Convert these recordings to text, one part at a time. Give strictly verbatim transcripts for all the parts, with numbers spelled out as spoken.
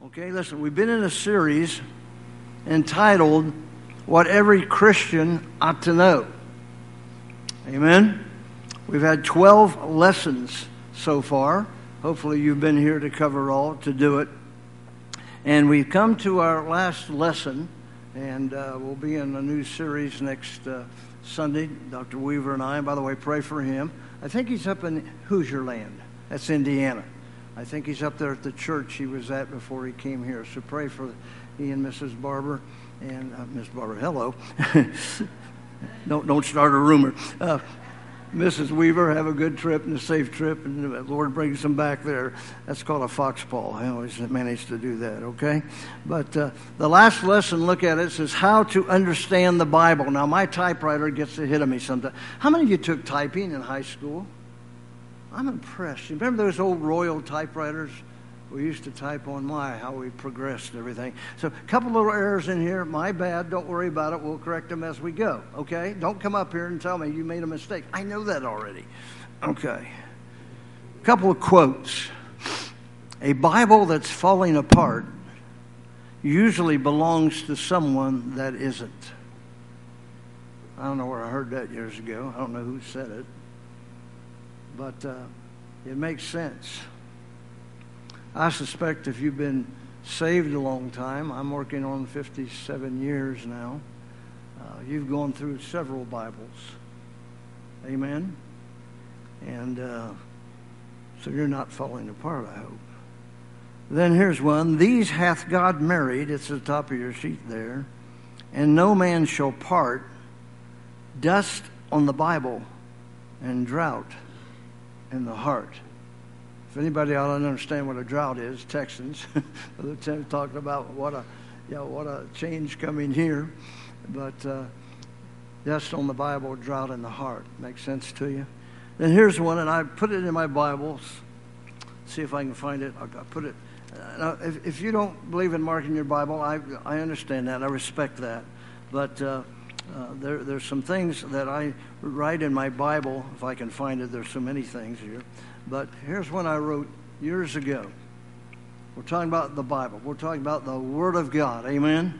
Okay, listen, we've been in a series entitled, What Every Christian Ought to Know. Amen? We've had twelve lessons so far. Hopefully you've been here to cover all, to do it. And we've come to our last lesson, and uh, we'll be in a new series next uh, Sunday, Doctor Weaver and I. And by the way, pray for him. I think he's up in Hoosier Land. That's Indiana. I think he's up there at the church he was at before he came here. So pray for he and Missus Barber and uh, Miss Barber. Hello. don't don't start a rumor. Uh, Missus Weaver, have a good trip and a safe trip, and the Lord brings them back there. That's called a foxpaw. I always manage to do that, okay? But uh, the last lesson, look at it, says how to understand the Bible. Now, my typewriter gets the hit of me sometimes. How many of you took typing in high school? I'm impressed. You remember those old Royal typewriters? We used to type on my, how we progressed and everything. So a couple little errors in here. My bad. Don't worry about it. We'll correct them as we go. Okay? Don't come up here and tell me you made a mistake. I know that already. Okay. A couple of quotes. A Bible that's falling apart usually belongs to someone that isn't. I don't know where I heard that years ago. I don't know who said it. But uh, it makes sense. I suspect if you've been saved a long time, I'm working on fifty-seven years now, uh, you've gone through several Bibles. Amen? And uh, so you're not falling apart, I hope. Then here's one. These hath God married, it's at the top of your sheet there, and no man shall part, dust on the Bible and drought in the heart. If anybody ought to understand what a drought is, Texans, they're talking about what a, you know, what a change coming here. But uh, dust on the Bible, drought in the heart. Makes sense to you? Then here's one, and I put it in my Bibles. See if I can find it. I put it. Uh, now, if, if you don't believe in marking your Bible, I I understand that. I respect that. But uh, uh, there there's some things that I write in my Bible, if I can find it. There's so many things here. But here's one I wrote years ago. We're talking about the Bible. We're talking about the Word of God. Amen?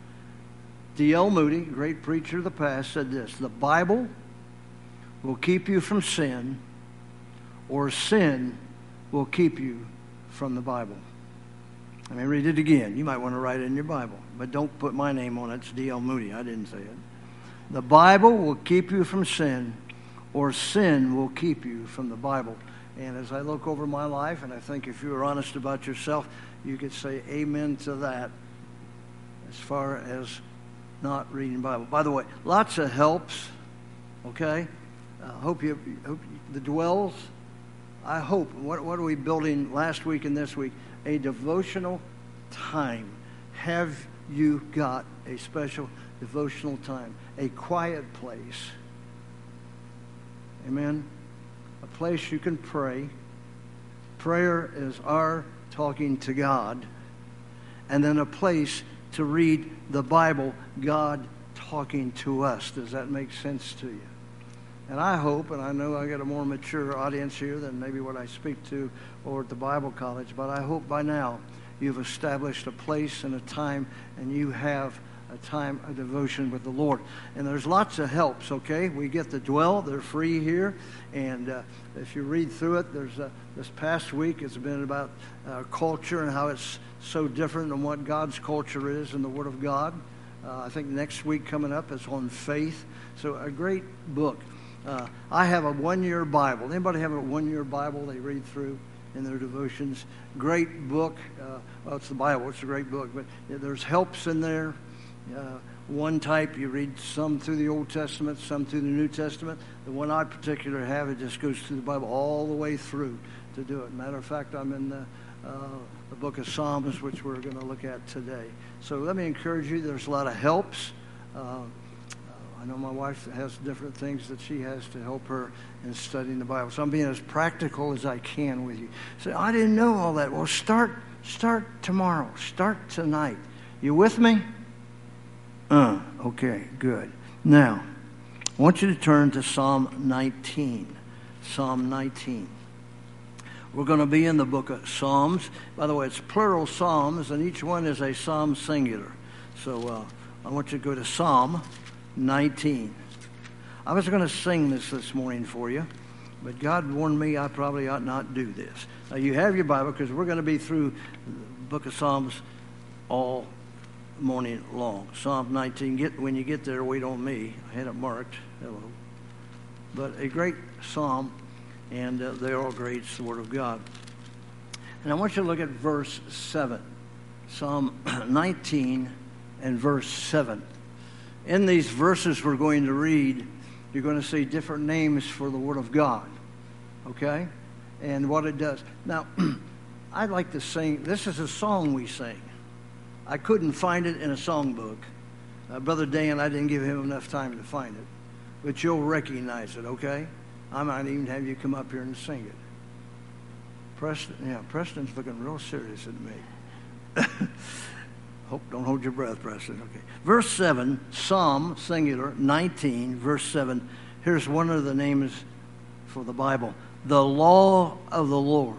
D L Moody, great preacher of the past, said this: the Bible will keep you from sin, or sin will keep you from the Bible. Let me read it again. You might want to write it in your Bible, but don't put my name on it. It's D L Moody. I didn't say it. The Bible will keep you from sin, or sin will keep you from the Bible. And as I look over my life, and I think if you were honest about yourself, you could say amen to that as far as not reading the Bible. By the way, lots of helps, okay? I uh, hope you, hope you, the dwells, I hope, what, what are we building last week and this week? A devotional time. Have you got a special devotional time? A quiet place. Amen? A place you can pray. Prayer is our talking to God. And then a place to read the Bible, God talking to us. Does that make sense to you? And I hope, and I know I got a more mature audience here than maybe what I speak to over at the Bible College, but I hope by now you've established a place and a time, and you have a time of devotion with the Lord. And there's lots of helps, okay? We get the dwell. They're free here. And uh, if you read through it, there's uh, this past week it's been about uh, culture and how it's so different than what God's culture is in the Word of God. Uh, I think next week coming up is on faith. So a great book. Uh, I have a one-year Bible. Anybody have a one-year Bible they read through in their devotions? Great book. Uh, well, it's the Bible. It's a great book. But yeah, there's helps in there. Uh, one type, you read some through the Old Testament, some through the New Testament. The one I particularly have, it just goes through the Bible all the way through to do it. Matter of fact, I'm in the, uh, the book of Psalms, which we're going to look at today. So let me encourage you, there's a lot of helps. Uh, I know my wife has different things that she has to help her in studying the Bible. So I'm being as practical as I can with you. So I didn't know all that. Well, start, start tomorrow. Start tonight. You with me? Uh, okay, good. Now, I want you to turn to Psalm nineteen. Psalm nineteen. We're going to be in the book of Psalms. By the way, it's plural Psalms, and each one is a Psalm singular. So uh, I want you to go to Psalm nineteen. I was going to sing this this morning for you, but God warned me I probably ought not do this. Now, you have your Bible because we're going to be through the book of Psalms all morning long. Psalm nineteen. Get when you get there, wait on me. I had it marked. Hello. But a great psalm, and uh, they're all great. It's the Word of God. And I want you to look at verse seven. Psalm nineteen and verse seven. In these verses we're going to read, you're going to see different names for the Word of God. Okay? And what it does. Now, I'd like to sing. This is a song we sing. I couldn't find it in a songbook. Uh, Brother Dan, I didn't give him enough time to find it. But you'll recognize it, okay? I might even have you come up here and sing it. Preston, yeah, Preston's looking real serious at me. Hope, don't hold your breath, Preston. Okay. Verse seven, Psalm, singular, nineteen, verse seven. Here's one of the names for the Bible. The law of the Lord.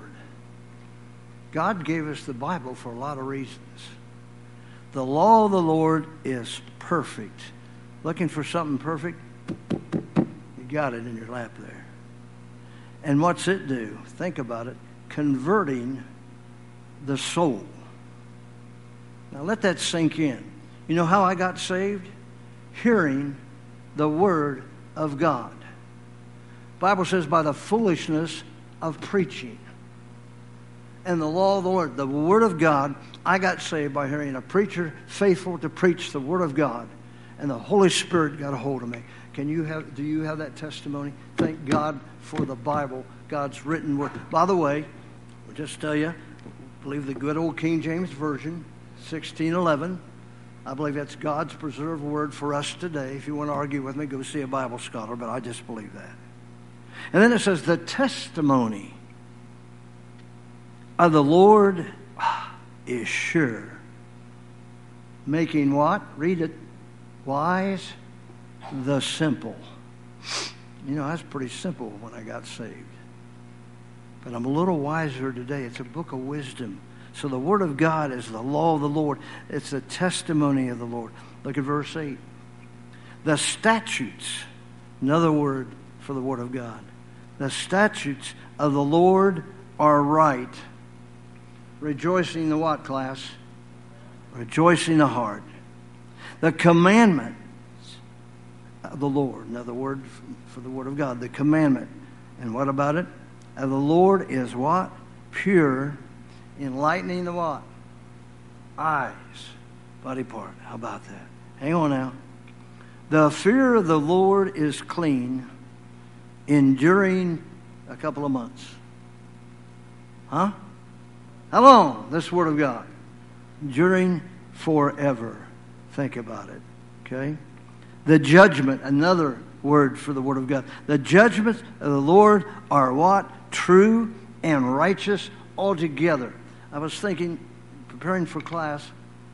God gave us the Bible for a lot of reasons. The law of the Lord is perfect. Looking for something perfect? You got it in your lap there. And what's it do? Think about it. Converting the soul. Now let that sink in. You know how I got saved? Hearing the Word of God. The Bible says by the foolishness of preaching. And the law of the Lord, the Word of God, I got saved by hearing a preacher faithful to preach the Word of God. And the Holy Spirit got a hold of me. Can you have, do you have that testimony? Thank God for the Bible, God's written word. By the way, I'll just tell you, I believe the good old King James Version, sixteen eleven. I believe that's God's preserved word for us today. If you want to argue with me, go see a Bible scholar, but I just believe that. And then it says, the testimony of the Lord is sure. Making what? Read it. Wise the simple. You know, that's pretty simple when I got saved. But I'm a little wiser today. It's a book of wisdom. So the Word of God is the law of the Lord. It's the testimony of the Lord. Look at verse eight. The statutes, another word for the Word of God. The statutes of the Lord are right. Rejoicing the what, class? Rejoicing the heart. The commandment of the Lord. Another word for the Word of God. The commandment. And what about it? Of the Lord is what? Pure. Enlightening the what? Eyes. Body part. How about that? Hang on now. The fear of the Lord is clean. Enduring a couple of months. Huh? How long? This Word of God. Enduring forever. Think about it. Okay? The judgment, another word for the Word of God. The judgments of the Lord are what? True and righteous altogether. I was thinking, preparing for class,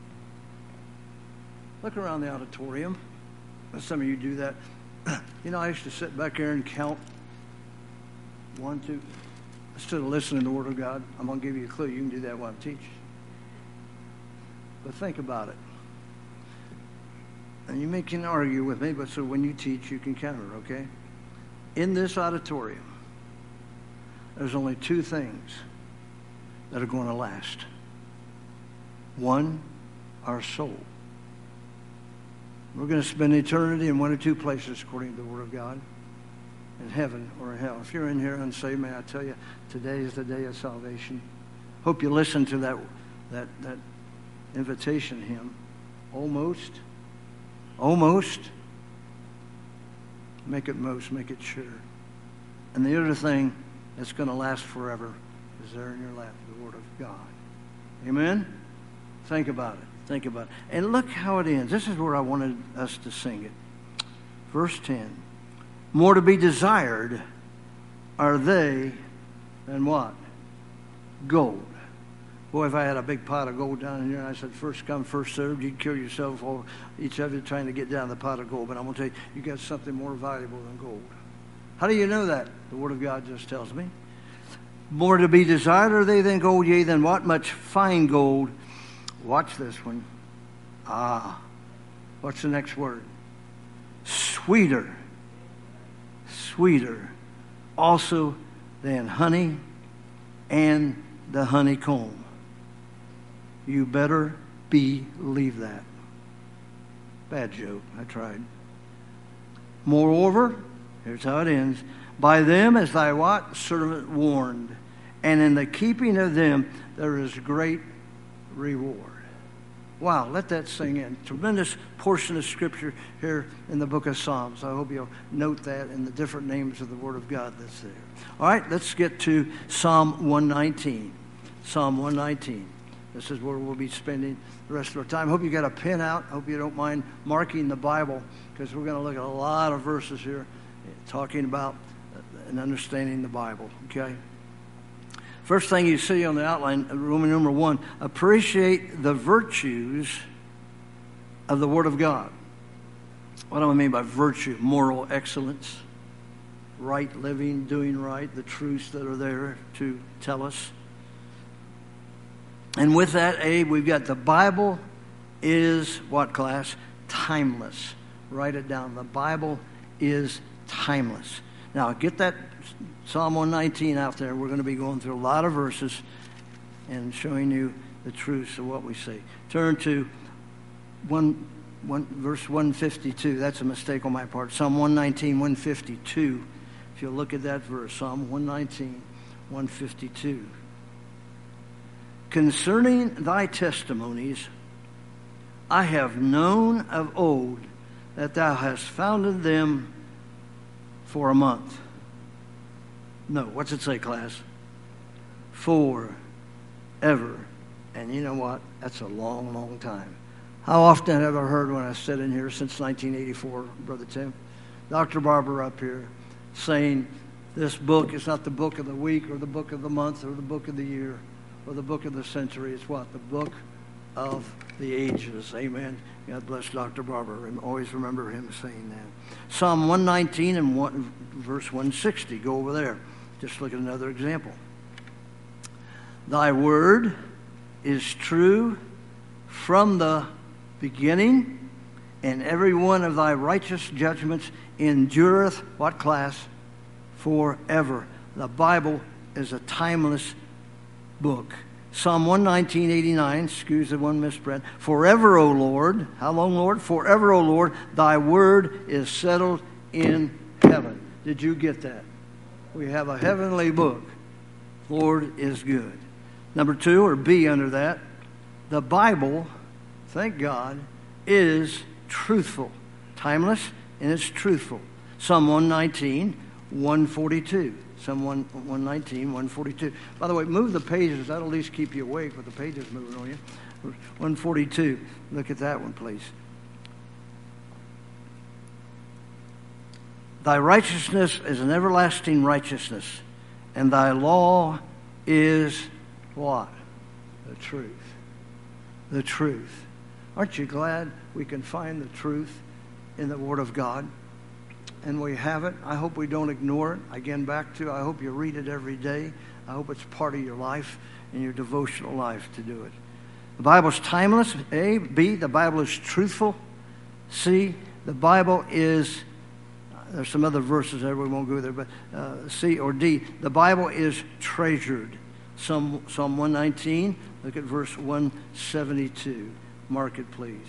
look around the auditorium. Some of you do that. You know, I used to sit back there and count one, two, instead of listening to the Word of God. I'm going to give you a clue. You can do that while I teach. But think about it. And you may can argue with me, but so when you teach, you can counter, okay? In this auditorium, there's only two things that are going to last. One, our soul. We're going to spend eternity in one or two places, according to the Word of God, in heaven or in hell. If you're in here unsaved, may I tell you, today is the day of salvation. Hope you listen to that, that, that invitation hymn. Almost. Almost. Make it most, make it sure. And the other thing that's going to last forever is there in your lap, the Word of God. Amen? Think about it. Think about it. And look how it ends. This is where I wanted us to sing it. Verse ten. More to be desired are they than what? Gold. Boy, if I had a big pot of gold down in here and I said, first come, first served, you'd kill yourself, all, each of you trying to get down the pot of gold. But I'm going to tell you, you got something more valuable than gold. How do you know that? The Word of God just tells me. More to be desired are they than gold, yea, than what? Much fine gold. Watch this one. Ah, what's the next word? Sweeter. Sweeter also than honey and the honeycomb. You better believe that. Bad joke. I tried. Moreover, here's how it ends. By them is thy what? Servant warned. And in the keeping of them there is great reward. Wow, let that sink in. Tremendous portion of Scripture here in the book of Psalms. I hope you'll note that in the different names of the Word of God that's there. All right, let's get to Psalm one nineteen. Psalm one nineteen. This is where we'll be spending the rest of our time. Hope you got a pen out. Hope you don't mind marking the Bible, because we're going to look at a lot of verses here talking about and understanding the Bible, okay? First thing you see on the outline, Roman number one, appreciate the virtues of the Word of God. What do I mean by virtue? Moral excellence, right living, doing right, the truths that are there to tell us. And with that, A, we've got the Bible is, what class? Timeless. Write it down. The Bible is timeless. Now, get that Psalm one nineteen out there. We're going to be going through a lot of verses and showing you the truths of what we say. Turn to one, one, verse one fifty-two. That's a mistake on my part. Psalm one nineteen, one fifty-two. If you look at that verse, Psalm one nineteen, one fifty-two. Concerning thy testimonies, I have known of old that thou hast founded them for a month. No, what's it say, class? For ever. And you know what? That's a long, long time. How often have I heard when I sit in here since nineteen eighty-four, Brother Tim, Doctor Barber up here saying this book is not the book of the week or the book of the month or the book of the year or the book of the century. It's what? The book of the ages. Amen. God bless Doctor Barber. And always remember him saying that. Psalm one nineteen and one, verse one sixty. Go over there. Just look at another example. Thy word is true from the beginning, and every one of thy righteous judgments endureth, what class? Forever. The Bible is a timeless book. Psalm one nineteen, eighty-nine, excuse the one misprint. Forever, O Lord. How long, Lord? Forever, O Lord, thy word is settled in heaven. Did you get that? We have a heavenly book. Lord is good. Number two, or B under that, the Bible, thank God, is truthful. Timeless, and it's truthful. Psalm one nineteen, one forty-two. Psalm one nineteen, one forty-two. By the way, move the pages. That'll at least keep you awake with the pages moving on you. one forty-two. Look at that one, please. Thy righteousness is an everlasting righteousness, and thy law is what? The truth. The truth. Aren't you glad we can find the truth in the Word of God? And we have it. I hope we don't ignore it. Again, back to, I hope you read it every day. I hope it's part of your life and your devotional life to do it. The Bible's timeless. A. B. The Bible is truthful. C. The Bible is, there's some other verses there, we won't go there, but uh, C or D. The Bible is treasured. Psalm, Psalm one nineteen, look at verse one seventy-two. Mark it, please.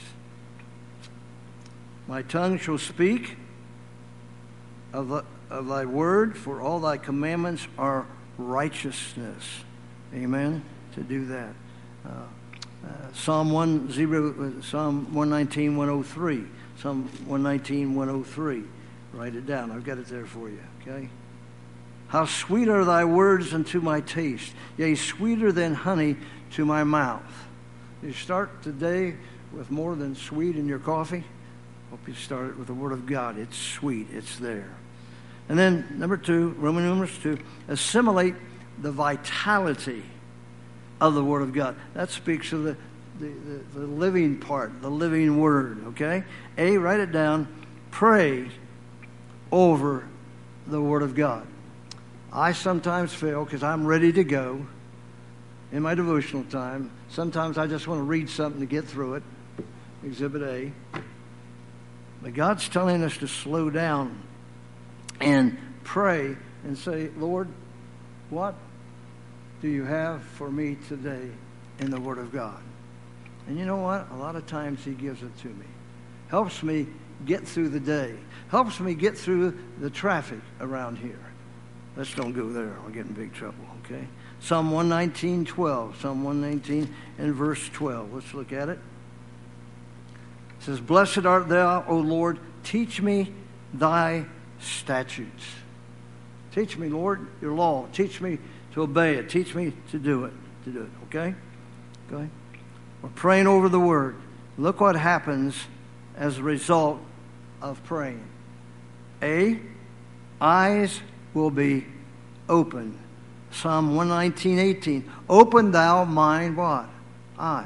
My tongue shall speak Of, the, of thy word, for all thy commandments are righteousness. Amen. To do that. Uh, uh, Psalm one zero, Psalm one nineteen, one oh three. Psalm one nineteen, one oh three. Write it down. I've got it there for you. Okay. How sweet are thy words unto my taste, yea, sweeter than honey to my mouth. You start today with more than sweet in your coffee. Hope you start it with the Word of God. It's sweet. It's there. And then, number two, Roman numerals two, assimilate the vitality of the Word of God. That speaks of the, the, the, the living part, the living Word, okay? A, write it down. Pray over the Word of God. I sometimes fail because I'm ready to go in my devotional time. Sometimes I just want to read something to get through it. Exhibit A. But God's telling us to slow down and pray and say, Lord, what do you have for me today in the Word of God? And you know what? A lot of times He gives it to me. Helps me get through the day. Helps me get through the traffic around here. Let's don't go there. I'll get in big trouble, okay? Psalm one nineteen, twelve. Psalm one nineteen and verse twelve. Let's look at it. It says, Blessed art thou, O Lord, teach me thy statutes. Teach me, Lord, your law. Teach me to obey it. Teach me to do it. To do it, okay? Okay? We're praying over the Word. Look what happens as a result of praying. A, eyes will be open. Psalm one nineteen, eighteen. Open thou mine what? Eyes.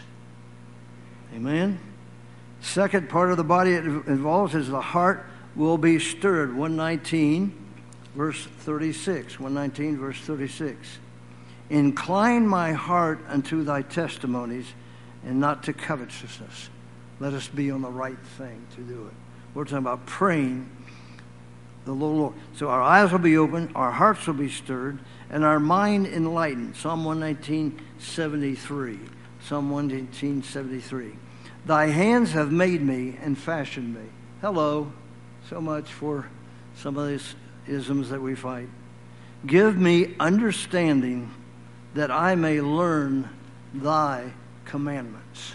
Amen? Second part of the body it involves is the heart will be stirred. one nineteen, verse thirty-six. one nineteen, verse thirty-six. Incline my heart unto thy testimonies and not to covetousness. Let us be on the right thing to do it. We're talking about praying the Lord. So our eyes will be open, our hearts will be stirred, and our mind enlightened. Psalm one nineteen, seventy-three. Psalm one nineteen, seventy-three. Thy hands have made me and fashioned me. Hello. So much for some of these isms that we fight. Give me understanding that I may learn thy commandments.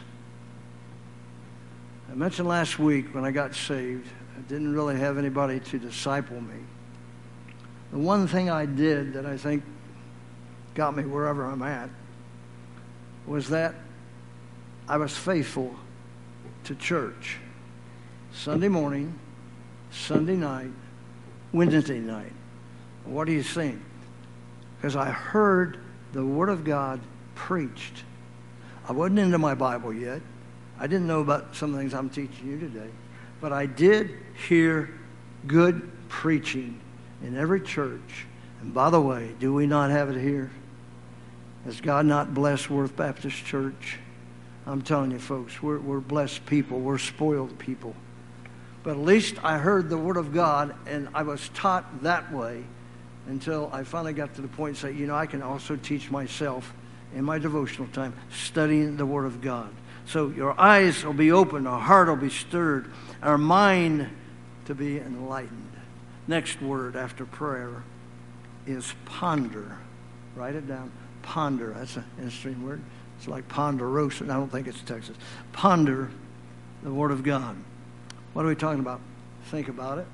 I mentioned last week when I got saved, I didn't really have anybody to disciple me. The one thing I did that I think got me wherever I'm at was that I was faithful to church. Sunday morning, Sunday night, Wednesday night. What are you saying? Because I heard the Word of God preached. I wasn't into my Bible yet. I didn't know about some things I'm teaching you today. But I did hear good preaching in every church. And by the way, do we not have it here? Has God not blessed Worth Baptist Church? I'm telling you, folks, we're, we're blessed people. We're spoiled people. But at least I heard the Word of God, and I was taught that way until I finally got to the point to say, you know, I can also teach myself in my devotional time, studying the Word of God. So your eyes will be open, our heart will be stirred, our mind to be enlightened. Next word after prayer is ponder. Write it down. Ponder. That's an interesting word. It's like ponderosa. I don't think it's Texas. Ponder the Word of God. What are we talking about? Think about it.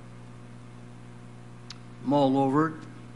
Mull over it.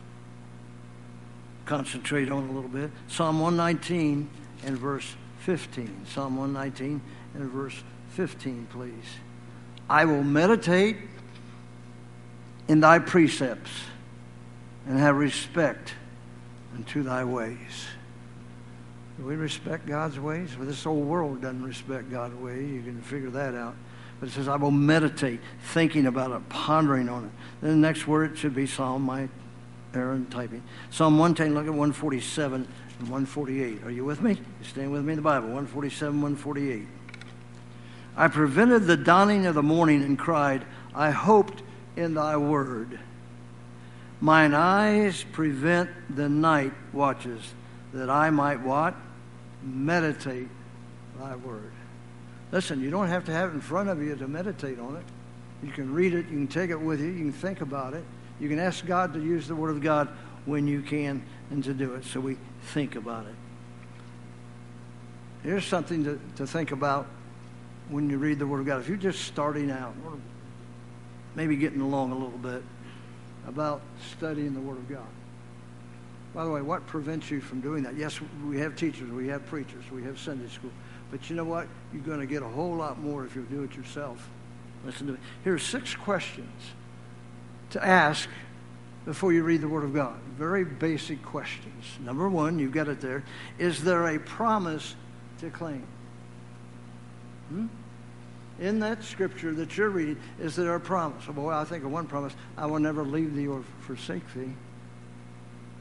Concentrate on it a little bit. Psalm one nineteen and verse fifteen. Psalm one nineteen and verse fifteen, please. I will meditate in thy precepts and have respect unto thy ways. Do we respect God's ways? Well, this whole world doesn't respect God's ways. You can figure that out. But it says, I will meditate, thinking about it, pondering on it. Then the next word should be Psalm, my Aaron typing. Psalm one ten, look at one forty-seven and one forty-eight. Are you with me? You're staying with me in the Bible. one forty-seven, one forty-eight. I prevented the dawning of the morning and cried, I hoped in thy word. Mine eyes prevent the night watches, that I might what? Meditate thy word. Listen, you don't have to have it in front of you to meditate on it. You can read it. You can take it with you. You can think about it. You can ask God to use the Word of God when you can and to do it. So we think about it. Here's something to, to think about when you read the Word of God. If you're just starting out, or maybe getting along a little bit, about studying the Word of God. By the way, what prevents you from doing that? Yes, we have teachers, we have preachers, we have Sunday school. But you know what? You're going to get a whole lot more if you do it yourself. Listen to me. Here are six questions to ask before you read the Word of God. Very basic questions. Number one, you've got it there. Is there a promise to claim? Hmm? In that scripture that you're reading, is there a promise? Oh, boy, I think of one promise. I will never leave thee or forsake thee.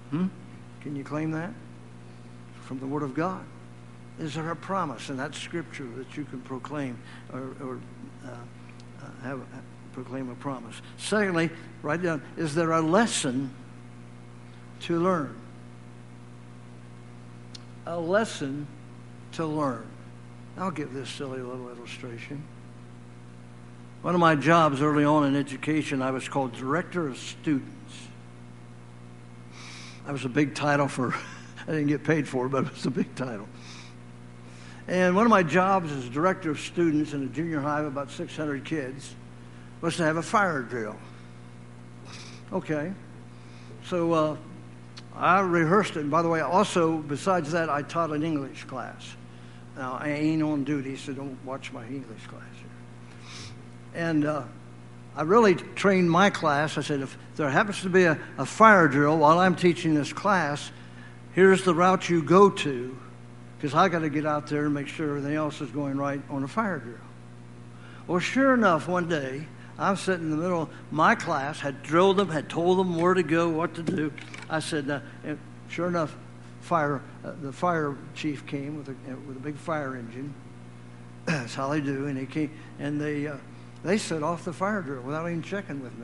Hmm? Can you claim that? From the Word of God. Is there a promise in that Scripture that you can proclaim or, or uh, uh, have, uh, proclaim a promise? Secondly, write down, is there a lesson to learn? A lesson to learn. I'll give this silly little illustration. One of my jobs early on in education, I was called Director of Students. That was a big title for, I didn't get paid for it, but it was a big title. And one of my jobs as Director of Students in a junior high of about six hundred kids was to have a fire drill. Okay. So uh, I rehearsed it. And by the way, also, besides that, I taught an English class. Now, I ain't on duty, so don't watch my English class here. And uh, I really trained my class. I said, if there happens to be a, a fire drill while I'm teaching this class, here's the route you go to, because I got to get out there and make sure everything else is going right on a fire drill. Well, sure enough, one day, I'm sitting in the middle of my class, had drilled them, had told them where to go, what to do. I said, uh, and sure enough, fire, uh, the fire chief came with a, with a big fire engine. That's how they do. And he came, and they uh, they set off the fire drill without even checking with me.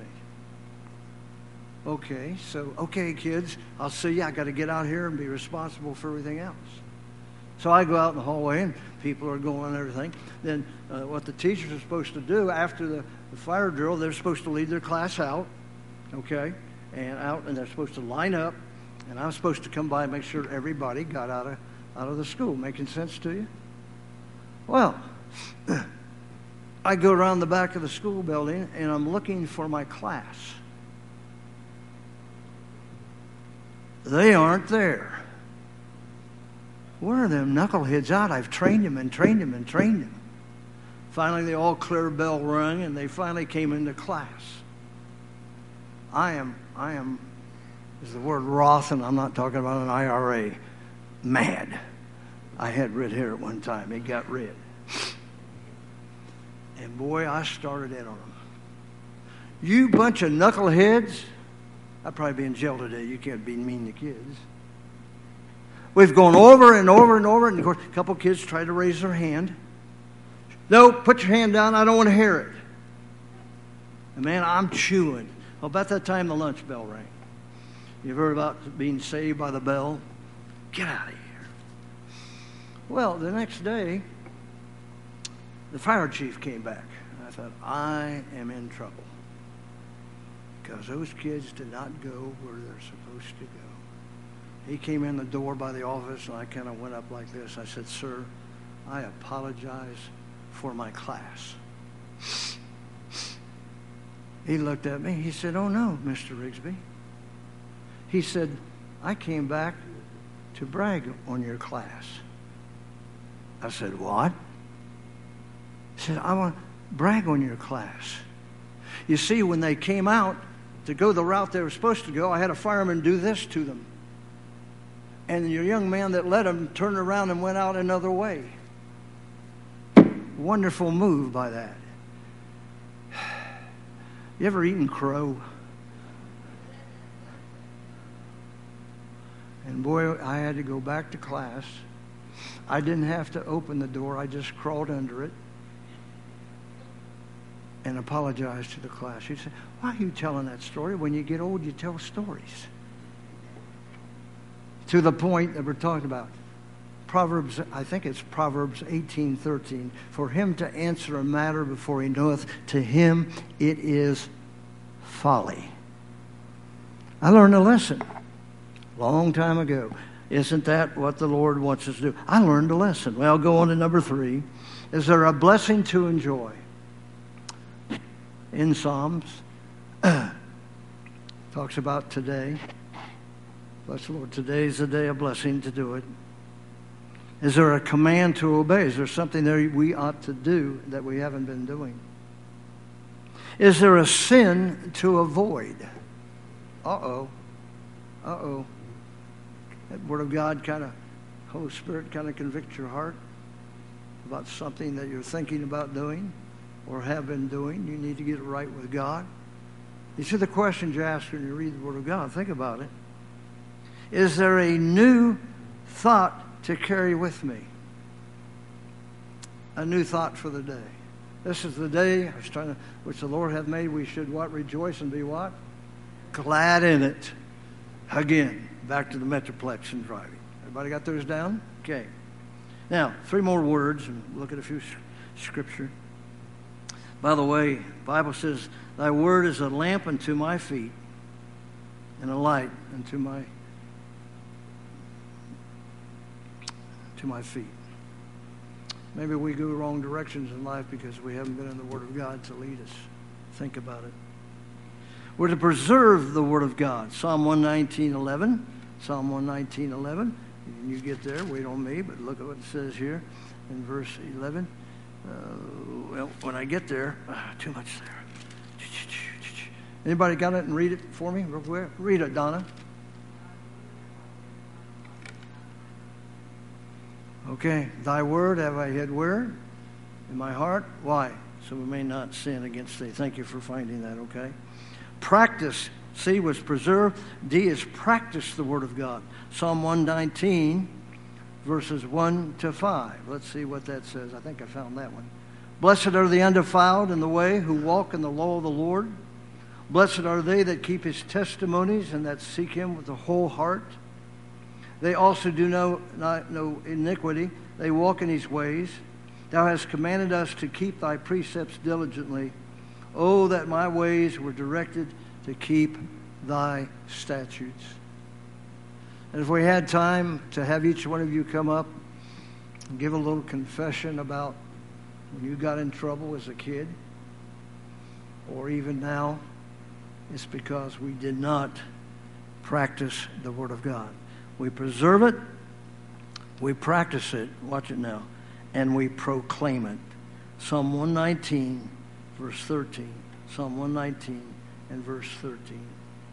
Okay, so, okay, kids, I'll see you. I got to get out here and be responsible for everything else. So I go out in the hallway, and people are going and everything. Then uh, what the teachers are supposed to do after the, the fire drill, they're supposed to lead their class out, okay, and out, and they're supposed to line up, and I'm supposed to come by and make sure everybody got out of out of the school. Making sense to you? Well, I go around the back of the school building, and I'm looking for my class. They aren't there. Where are them knuckleheads out? I've trained them and trained them and trained them. Finally, the all-clear bell rang, and they finally came into class. I am, I am, is the word wroth, and I'm not talking about an I R A, mad. I had red hair at one time. It got red. And boy, I started in on them. You bunch of knuckleheads. I'd probably be in jail today. You can't be mean to kids. We've gone over and over and over, and of course, a couple kids tried to raise their hand. No, put your hand down. I don't want to hear it. And man, I'm chewing. Well, about that time, the lunch bell rang. You've heard about being saved by the bell? Get out of here. Well, the next day, the fire chief came back. And I thought, I am in trouble. Because those kids did not go where they're supposed to go. He came in the door by the office, and I kind of went up like this. I said, sir, I apologize for my class. He looked at me. He said, oh, no, Mister Rigsby. He said, I came back to brag on your class. I said, what? He said, I want to brag on your class. You see, when they came out to go the route they were supposed to go, I had a fireman do this to them. And your young man that led them turned around and went out another way. Wonderful move by that. You ever eaten crow? And boy, I had to go back to class. I didn't have to open the door. I just crawled under it and apologized to the class. You say, why are you telling that story? When you get old, you tell stories. To the point that we're talking about. Proverbs, I think it's Proverbs eighteen thirteen. For him to answer a matter before he knoweth, to him it is folly. I learned a lesson a long time ago. Isn't that what the Lord wants us to do? I learned a lesson. Well, go on to number three. Is there a blessing to enjoy? In Psalms, talks about today. Bless the Lord. Today is the day of blessing to do it. Is there a command to obey? Is there something there we ought to do that we haven't been doing? Is there a sin to avoid? Uh-oh. Uh-oh. That Word of God kind of, Holy Spirit kind of convict your heart about something that you're thinking about doing or have been doing. You need to get it right with God. These are the questions you ask when you read the Word of God. Think about it. Is there a new thought to carry with me? A new thought for the day. This is the day I was trying to, which the Lord hath made. We should what? Rejoice and be what? Glad in it. Again, back to the Metroplex and driving. Everybody got those down? Okay. Now, three more words and look at a few scripture. By the way, the Bible says, thy word is a lamp unto my feet and a light unto my to my feet. Maybe we go wrong directions in life because we haven't been in the Word of God to lead us. Think about it. We're to preserve the Word of God. Psalm one nineteen, eleven. Psalm one nineteen, eleven. When you get there, wait on me, but look at what it says here in verse eleven. Uh, well, when I get there, ah, too much there. Anybody got it and read it for me real quick? Read it, Donna. Okay. Thy word have I hid where? In my heart. Why? So we may not sin against thee. Thank you for finding that, okay? Practice. C was preserve. D is practice the word of God. Psalm one nineteen, verses one to five. Let's see what that says. I think I found that one. Blessed are the undefiled in the way who walk in the law of the Lord. Blessed are they that keep his testimonies and that seek him with the whole heart. They also do no, not, no iniquity. They walk in his ways. Thou hast commanded us to keep thy precepts diligently. Oh, that my ways were directed to keep thy statutes. And if we had time to have each one of you come up and give a little confession about when you got in trouble as a kid, or even now, it's because we did not practice the Word of God. We preserve it, we practice it, watch it now, and we proclaim it. Psalm one nineteen, verse thirteen. Psalm one nineteen and verse thirteen.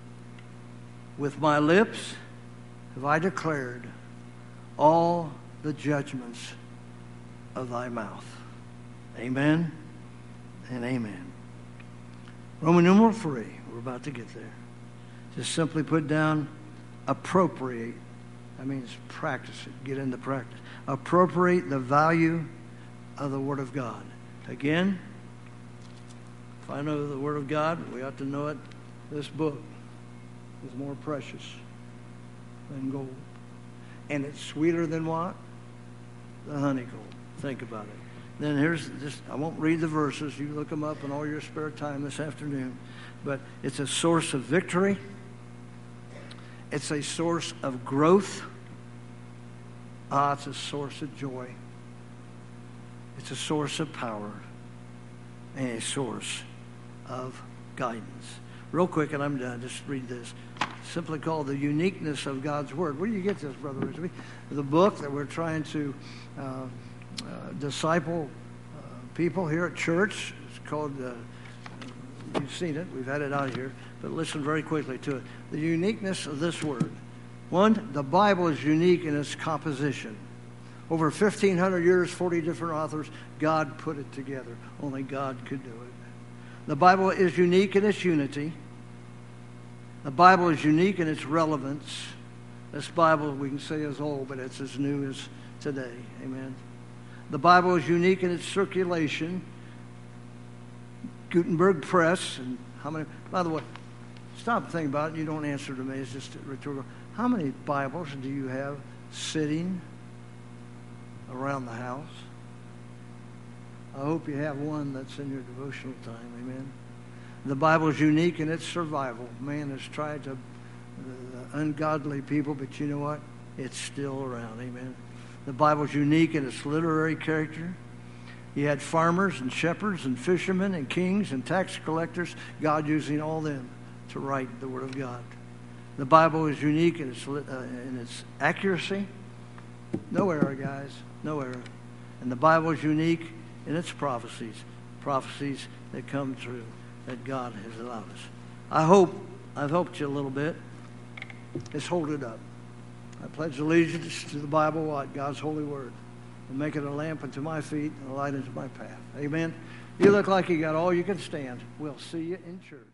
With my lips have I declared all the judgments of thy mouth. Amen and amen. Roman numeral three. We're about to get there. Just simply put down appropriate. That means practice it. Get into practice. Appropriate the value of the Word of God. Again, if I know the Word of God, we ought to know it. This book is more precious than gold. And it's sweeter than what? The honeycomb. Think about it. Then here's just, I won't read the verses. You look them up in all your spare time this afternoon. But it's a source of victory. It's a source of growth. Ah, it's a source of joy. It's a source of power. And a source of guidance. Real quick, and I'm done. Just read this. Simply called The Uniqueness of God's Word. Where do you get this, Brother Richard? The book that we're trying to uh, uh, disciple uh, people here at church. It's called, uh, you've seen it. We've had it out here. But listen very quickly to it. The uniqueness of this Word. One, the Bible is unique in its composition. Over fifteen hundred years, forty different authors, God put it together. Only God could do it. The Bible is unique in its unity. The Bible is unique in its relevance. This Bible, we can say, is old, but it's as new as today. Amen. The Bible is unique in its circulation. Gutenberg Press, and how many, by the way, stop and think about it. You don't answer to me. It's just rhetorical. How many Bibles do you have sitting around the house? I hope you have one that's in your devotional time. Amen. The Bible is unique in its survival. Man has tried to, uh, ungodly people, but you know what? It's still around. Amen. The Bible is unique in its literary character. You had farmers and shepherds and fishermen and kings and tax collectors, God using all them to write the Word of God. The Bible is unique in its, uh, in its accuracy. No error, guys. No error. And the Bible is unique in its prophecies. Prophecies that come true, that God has allowed us. I hope I've helped you a little bit. Let's hold it up. I pledge allegiance to the Bible, what? God's holy word. And make it a lamp unto my feet and a light unto my path. Amen. You look like you got all you can stand. We'll see you in church.